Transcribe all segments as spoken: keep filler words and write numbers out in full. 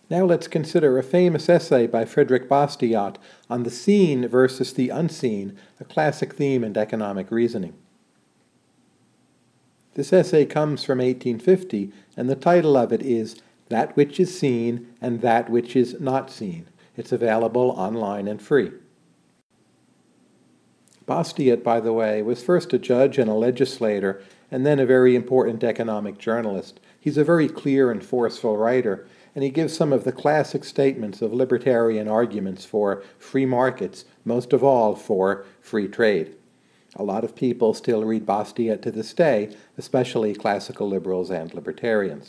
Now let's consider a famous essay by Frederick Bastiat on the seen versus the unseen, a classic theme in economic reasoning. This essay comes from eighteen fifty, and the title of it is That Which is Seen and That Which is Not Seen. It's available online and free. Bastiat, by the way, was first a judge and a legislator, and then a very important economic journalist. He's a very clear and forceful writer, and he gives some of the classic statements of libertarian arguments for free markets, most of all for free trade. A lot of people still read Bastiat to this day, especially classical liberals and libertarians.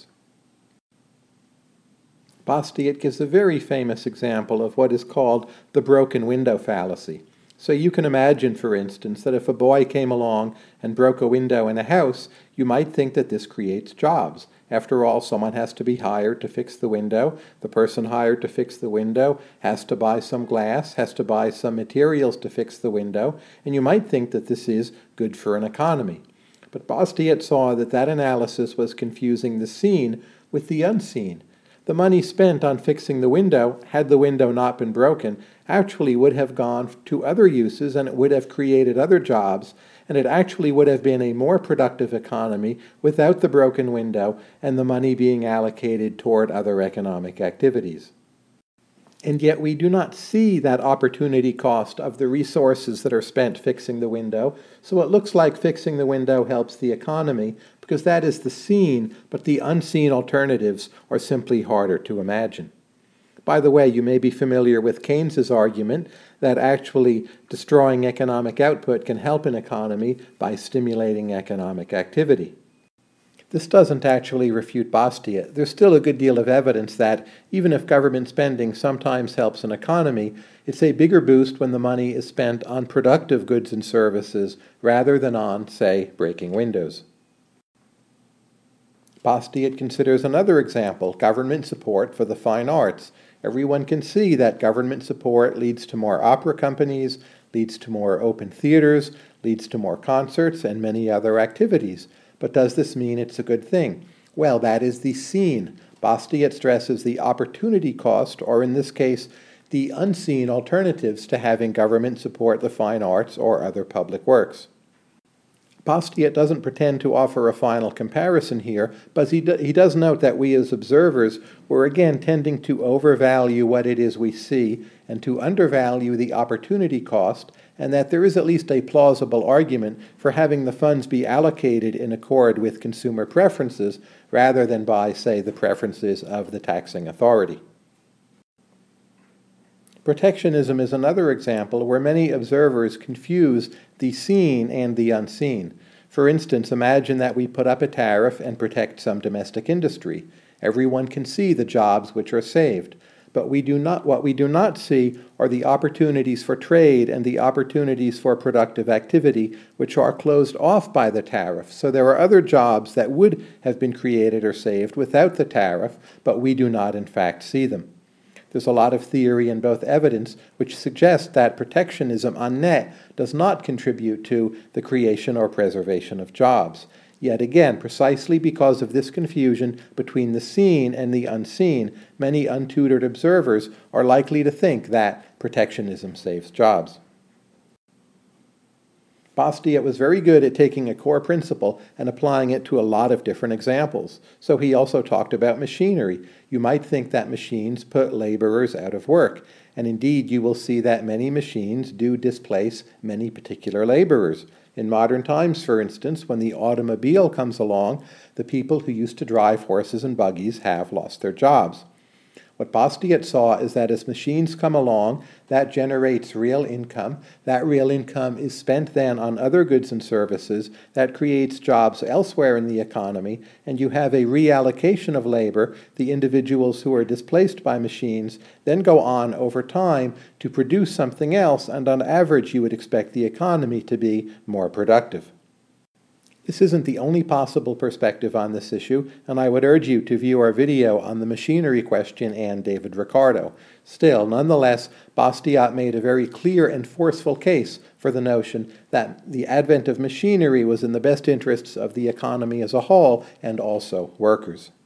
Bastiat gives a very famous example of what is called the broken window fallacy. So you can imagine, for instance, that if a boy came along and broke a window in a house, you might think that this creates jobs. After all, someone has to be hired to fix the window. The person hired to fix the window has to buy some glass, has to buy some materials to fix the window, and you might think that this is good for an economy. But Bastiat saw that that analysis was confusing the seen with the unseen. The money spent on fixing the window, had the window not been broken, actually would have gone to other uses, and it would have created other jobs, and it actually would have been a more productive economy without the broken window and the money being allocated toward other economic activities. And yet we do not see that opportunity cost of the resources that are spent fixing the window, so it looks like fixing the window helps the economy, because that is the seen, but the unseen alternatives are simply harder to imagine. By the way, you may be familiar with Keynes's argument that actually destroying economic output can help an economy by stimulating economic activity. This doesn't actually refute Bastiat. There's still a good deal of evidence that even if government spending sometimes helps an economy, it's a bigger boost when the money is spent on productive goods and services rather than on, say, breaking windows. Bastiat considers another example, government support for the fine arts. Everyone can see that government support leads to more opera companies, leads to more open theaters, leads to more concerts, and many other activities. But does this mean it's a good thing? Well, that is the seen. Bastiat stresses the opportunity cost, or in this case, the unseen alternatives to having government support the fine arts or other public works. Bastiat doesn't pretend to offer a final comparison here, but he, do, he does note that we as observers were again tending to overvalue what it is we see and to undervalue the opportunity cost, and that there is at least a plausible argument for having the funds be allocated in accord with consumer preferences rather than by, say, the preferences of the taxing authority. Protectionism is another example where many observers confuse the seen and the unseen. For instance, imagine that we put up a tariff and protect some domestic industry. Everyone can see the jobs which are saved. But we do not, what we do not see are the opportunities for trade and the opportunities for productive activity which are closed off by the tariff. So there are other jobs that would have been created or saved without the tariff, but we do not in fact see them. There's a lot of theory and both evidence which suggests that protectionism on net does not contribute to the creation or preservation of jobs. Yet again, precisely because of this confusion between the seen and the unseen, many untutored observers are likely to think that protectionism saves jobs. Bastiat was very good at taking a core principle and applying it to a lot of different examples. So he also talked about machinery. You might think that machines put laborers out of work, and indeed you will see that many machines do displace many particular laborers. In modern times, for instance, when the automobile comes along, the people who used to drive horses and buggies have lost their jobs. What Bastiat saw is that as machines come along, that generates real income. That real income is spent then on other goods and services. That creates jobs elsewhere in the economy, and you have a reallocation of labor. The individuals who are displaced by machines then go on over time to produce something else, and on average you would expect the economy to be more productive. This isn't the only possible perspective on this issue, and I would urge you to view our video on the machinery question and David Ricardo. Still, nonetheless, Bastiat made a very clear and forceful case for the notion that the advent of machinery was in the best interests of the economy as a whole and also workers.